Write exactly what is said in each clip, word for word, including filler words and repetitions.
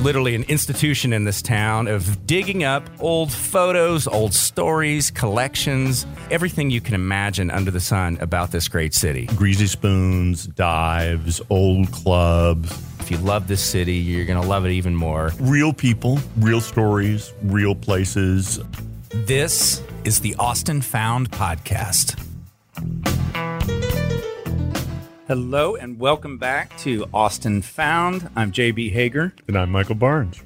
literally an institution in this town of digging up old photos, old stories, collections, everything you can imagine under the sun about this great city. Greasy spoons, dives, old clubs. If you love this city, you're going to love it even more. Real people, real stories, real places. This is the Austin Found Podcast. Hello and welcome back to Austin Found. I'm J B Hager. And I'm Michael Barnes.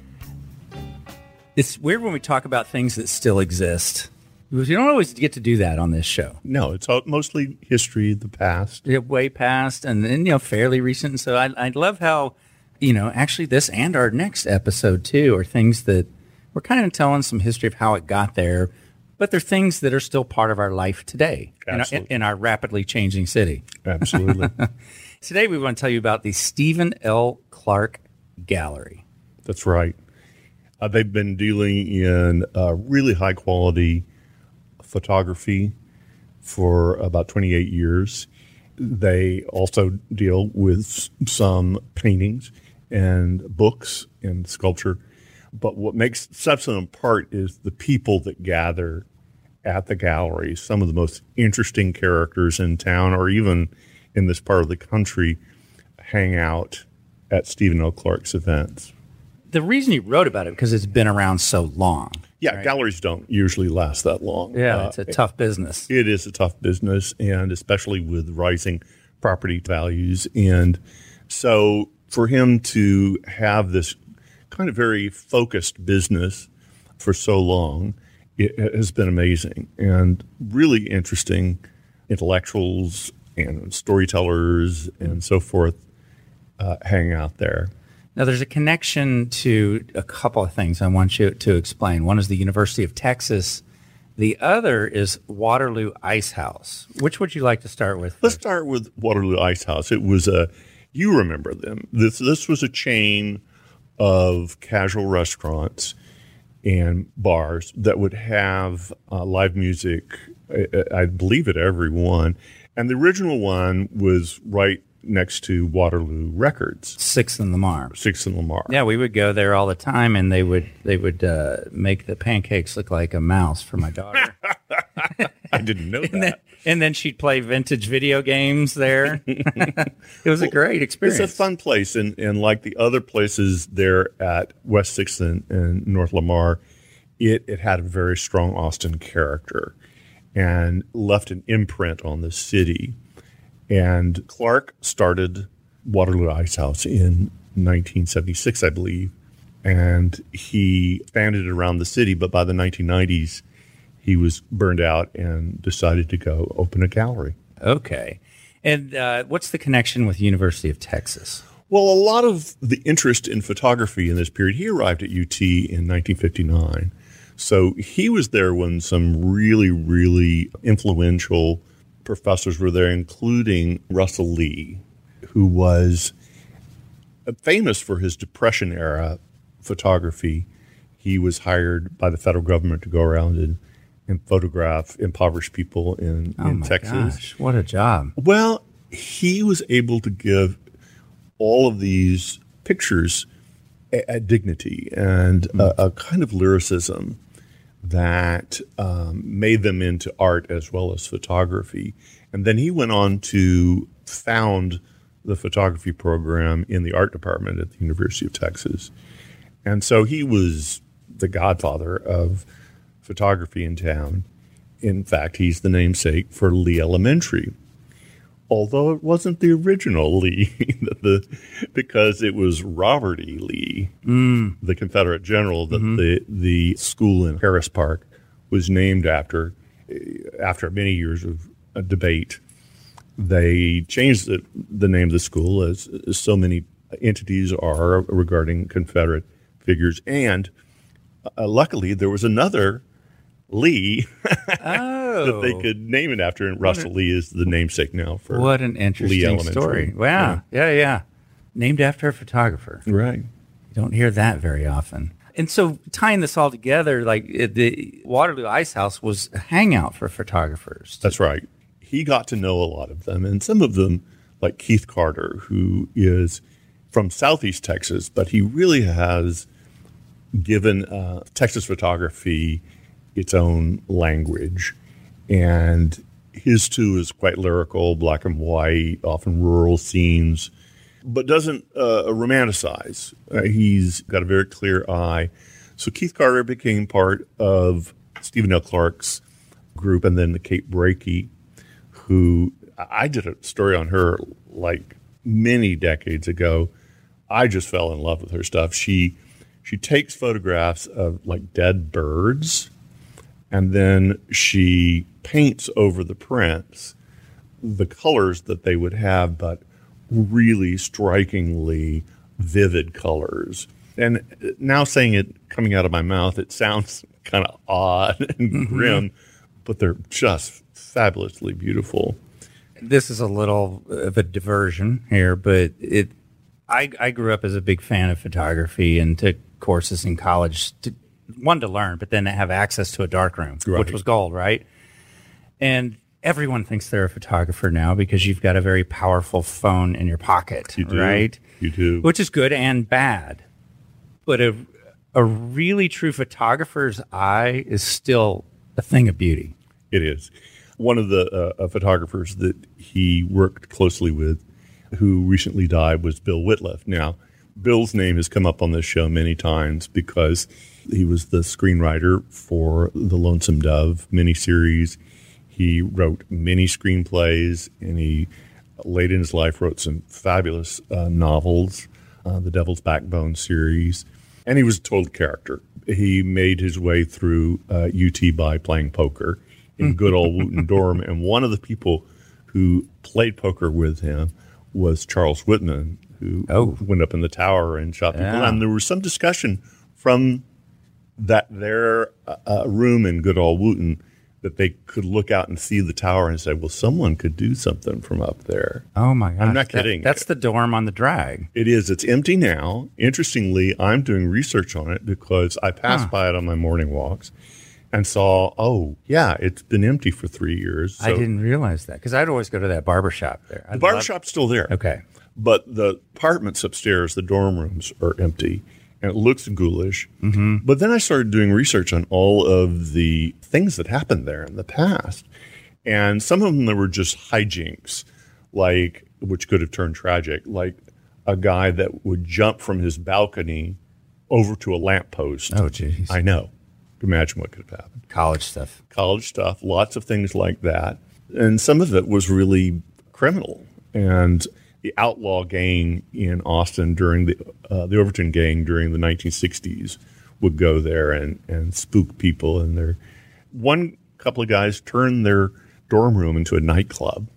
It's weird when we talk about things that still exist. Because you don't always get to do that on this show. No, it's all, mostly history, the past. Yeah, way past and, and you know, fairly recent. So I, I love how, you know, actually this and our next episode too are things that we're kind of telling some history of how it got there, but they're things that are still part of our life today in our, in our rapidly changing city. Absolutely. Today we want to tell you about the Stephen L. Clark Gallery. That's right. Uh, they've been dealing in uh, really high quality photography for about twenty-eight years. They also deal with some paintings and books and sculpture. But what makes Substance apart is the people that gather at the gallery. Some of the most interesting characters in town or even in this part of the country hang out at Stephen L. Clark's events. The reason you wrote about it because it's been around so long. Yeah, right? Galleries don't usually last that long. Yeah, uh, it's a tough business. It is a tough business, and especially with rising property values. And so for him to have this kind of very focused business for so long, it has been amazing and really interesting intellectuals and storytellers and so forth uh, hang out there. Now, there's a connection to a couple of things I want you to explain. One is the University of Texas. The other is Waterloo Ice House. Which would you like to start with? Let's start with Waterloo Ice House. It was a, you remember them. This this was a chain of casual restaurants and bars that would have uh, live music, I, I believe, at every one. And the original one was right next to Waterloo Records. Sixth and Lamar. Sixth and Lamar. Yeah, we would go there all the time, and they would they would uh, make the pancakes look like a mouse for my daughter. I didn't know that. And then, and then she'd play vintage video games there. It was well, a great experience. It's a fun place, and, and like the other places there at West Sixth and, and North Lamar, it, it had a very strong Austin character and left an imprint on the city. And Clark started Waterloo Ice House in nineteen seventy-six, I believe, and he expanded it around the city. But by the nineteen nineties, he was burned out and decided to go open a gallery. Okay. And uh, what's the connection with University of Texas? Well, a lot of the interest in photography in this period, he arrived at U T in nineteen fifty-nine. So he was there when some really, really influential professors were there, including Russell Lee, who was famous for his Depression-era photography. He was hired by the federal government to go around and, and photograph impoverished people in, oh in my Texas. Gosh, what a job. Well, he was able to give all of these pictures a, a dignity and mm. a, a kind of lyricism that um, made them into art as well as photography. And then he went on to found the photography program in the art department at the University of Texas. And so he was the godfather of photography in town. In fact, he's the namesake for Lee Elementary, although it wasn't the original Lee, the, because it was Robert E. Lee, mm. the Confederate general that mm-hmm. the, the school in Harris Park was named after. After many years of a debate, they changed the, the name of the school, as, as so many entities are regarding Confederate figures. And uh, luckily, there was another Lee oh. that they could name it after, and Russell Lee is the namesake now for what an interesting story. Wow. Yeah. yeah, yeah. Named after a photographer. Right. You don't hear that very often. And so tying this all together, like it, the Waterloo Ice House was a hangout for photographers. That's right. He got to know a lot of them, and some of them, like Keith Carter, who is from Southeast Texas, but he really has given uh, Texas photography its own language. And his, too, is quite lyrical, black and white, often rural scenes, but doesn't uh, romanticize. Uh, he's got a very clear eye. So Keith Carter became part of Stephen L. Clark's group, and then the Kate Brakey, who I did a story on her like many decades ago. I just fell in love with her stuff. She she takes photographs of like dead birds, and then she paints over the prints the colors that they would have, but really strikingly vivid colors. And now saying it coming out of my mouth, it sounds kind of odd and mm-hmm. grim, but they're just fabulously beautiful. This is a little of a diversion here, but it. I, I grew up as a big fan of photography and took courses in college, to, one to learn, but then to have access to a darkroom, right. which was gold, right? And everyone thinks they're a photographer now because you've got a very powerful phone in your pocket, you do. right? You do. Which is good and bad. But a, a really true photographer's eye is still a thing of beauty. It is. One of the uh, photographers that he worked closely with, who recently died, was Bill Whitliff. Now, Bill's name has come up on this show many times because he was the screenwriter for the Lonesome Dove miniseries. He wrote many screenplays, and he, late in his life, wrote some fabulous uh, novels, uh, the Devil's Backbone series. And he was a total character. He made his way through uh, U T by playing poker in good old Wootton Dorm. And one of the people who played poker with him was Charles Whitman, who oh. went up in the tower and shot people. Yeah. And there was some discussion from that their uh, room in good old Wootton that they could look out and see the tower and say, well, someone could do something from up there. Oh, my gosh. I'm not that, kidding. That's the dorm on the drag. It is. It's empty now. Interestingly, I'm doing research on it because I passed huh. by it on my morning walks and saw, oh, yeah, it's been empty for three years. So I didn't realize that because I'd always go to that barbershop there. I'd the barbershop's love- still there. Okay. But the apartments upstairs, the dorm rooms, are empty, and it looks ghoulish. Mm-hmm. But then I started doing research on all of the things that happened there in the past. And some of them that were just hijinks, like which could have turned tragic, like a guy that would jump from his balcony over to a lamppost. Oh, jeez. I know. Imagine what could have happened. College stuff. College stuff, lots of things like that. And some of it was really criminal. And the outlaw gang in Austin during the uh, the Overton gang during the nineteen sixties would go there and, and spook people. And there, one couple of guys turned their dorm room into a nightclub.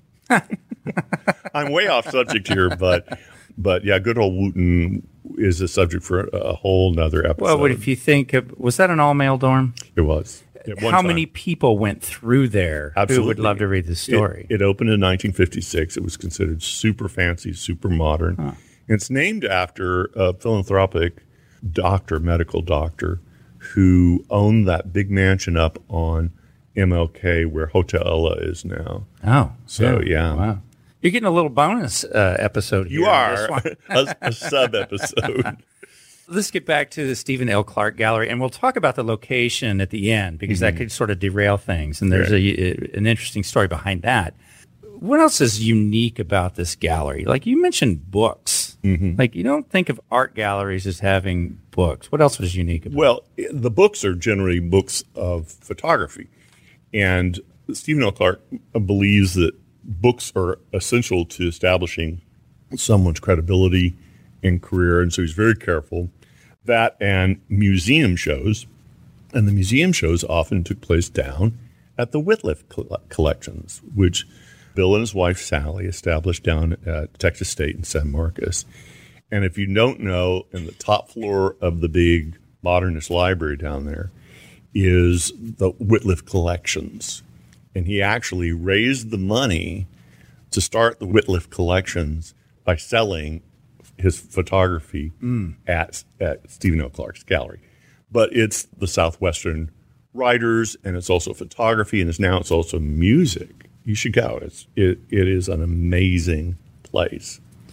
I'm way off subject here, but but yeah, good old Wootton is a subject for a, a whole nother episode. Well, what if you think of, was that an all male dorm? It was. How time. many people went through there Absolutely. who would love to read the story? It, it opened in nineteen fifty-six. It was considered super fancy, super modern. Huh. It's named after a philanthropic doctor, medical doctor, who owned that big mansion up on M L K where Hotel Ella is now. Oh. So, yeah. yeah. Wow. You're getting a little bonus uh, episode here. You are. a, a sub-episode. Let's get back to the Stephen L. Clark Gallery, and we'll talk about the location at the end because mm-hmm. that could sort of derail things, and there's right. a, an interesting story behind that. What else is unique about this gallery? Like you mentioned books. Mm-hmm. Like you don't think of art galleries as having books. What else was unique about Well, it? the books are generally books of photography, and Stephen L. Clark believes that books are essential to establishing someone's credibility and career, and so he's very careful. That and museum shows, and the museum shows often took place down at the Whitliff collections, which Bill and his wife Sally established down at Texas State in San Marcos. And if you don't know, in the top floor of the big modernist library down there is the Whitliff collections. And he actually raised the money to start the Whitliff collections by selling his photography mm. at at Stephen L. Clark's gallery. But it's the Southwestern writers, and it's also photography, and it's now it's also music. You should go. It's it it is an amazing place.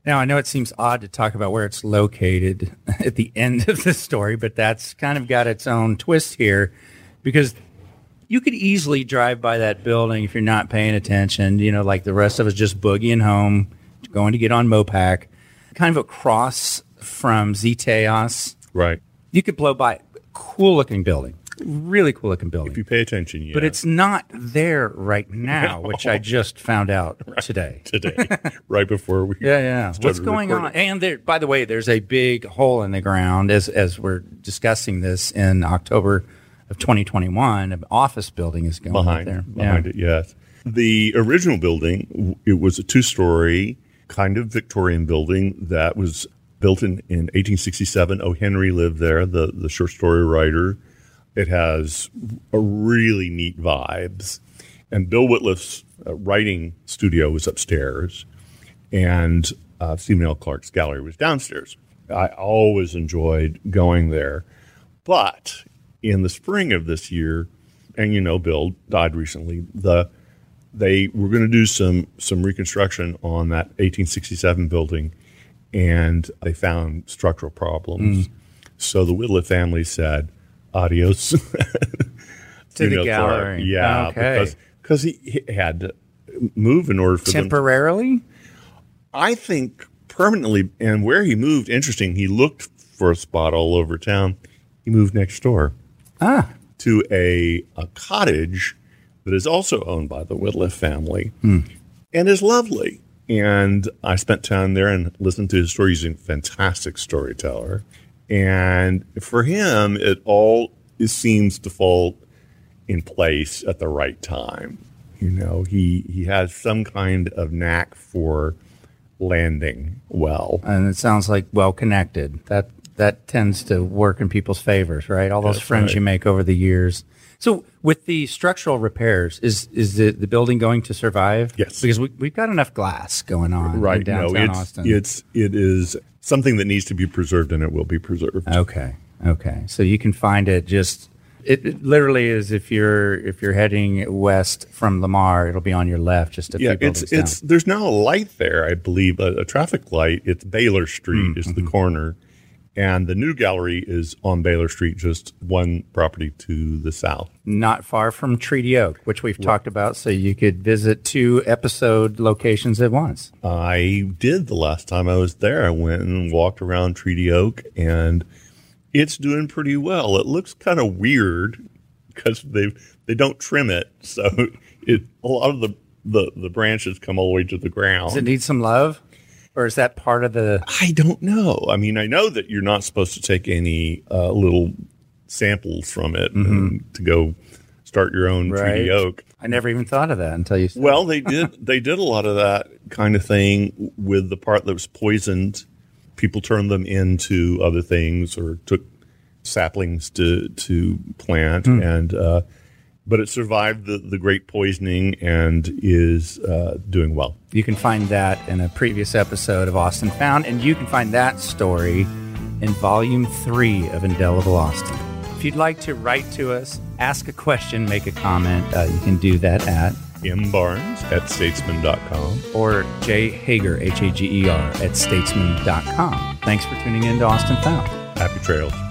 Now, I know it seems odd to talk about where it's located at the end of the story, but that's kind of got its own twist here because you could easily drive by that building if you're not paying attention, you know, like the rest of us just boogieing home, going to get on Mopac, kind of across from Zteos. Right. You could blow by. Cool looking building. Really cool looking building. If you pay attention, yeah. But it's not there right now, which I just found out right. today. Today, right before we Yeah, yeah. What's going recording. on? And there, by the way, there's a big hole in the ground as as we're discussing this in October of twenty twenty-one. An office building is going behind, up there. Behind yeah. it, yes. The original building, it was a two-story kind of Victorian building that was built in, in eighteen sixty-seven. O. Henry lived there, the, the short story writer. It has a really neat vibes. And Bill Whitliff's uh, writing studio was upstairs, and uh, Stephen L. Clark's gallery was downstairs. I always enjoyed going there. But in the spring of this year, and you know Bill died recently, the they were going to do some, some reconstruction on that eighteen sixty-seven building, and they found structural problems. Mm. So the Whitliff family said, adios to the gallery. Clark. Yeah, okay. because because he, he had to move in order for temporarily. Them. I think permanently, and where he moved, interesting. He looked for a spot all over town. He moved next door ah. to a a cottage that is also owned by the Whitliff family, hmm. and is lovely. And I spent time there and listened to his story. He's a fantastic storyteller. And for him, it all it seems to fall in place at the right time. You know, he, he has some kind of knack for landing well. And it sounds like well-connected. That that tends to work in people's favors, right? All those That's friends right. you make over the years. So with the structural repairs, is is the, the building going to survive? Yes. Because we, we've got enough glass going on right. in downtown no, it's, Austin. It's, it is something that needs to be preserved, and it will be preserved. Okay. Okay. So you can find it just, it, it literally is if you're if you're heading west from Lamar, it'll be on your left just a yeah, few buildings it's, down. it's, there's now a light there, I believe, a, a traffic light. It's Baylor Street Mm-hmm. is the corner. And the new gallery is on Baylor Street, just one property to the south. Not far from Treaty Oak, which we've right. talked about, so you could visit two episode locations at once. I did the last time I was there. I went and walked around Treaty Oak, and it's doing pretty well. It looks kind of weird because they they don't trim it, so it a lot of the, the, the branches come all the way to the ground. Does it need some love? Or is that part of the... I don't know. I mean, I know that you're not supposed to take any uh, little samples from it mm-hmm. and to go start your own right. Treaty Oak. I never even thought of that until you said Well, they did They did a lot of that kind of thing with the part that was poisoned. People turned them into other things or took saplings to, to plant. Mm. and uh, But it survived the, the great poisoning and is uh, doing well. You can find that in a previous episode of Austin Found, and you can find that story in Volume three of Indelible Austin. If you'd like to write to us, ask a question, make a comment, uh, you can do that at mbarnes at statesman dot com or jhager, H A G E R, at statesman dot com. Thanks for tuning in to Austin Found. Happy trails.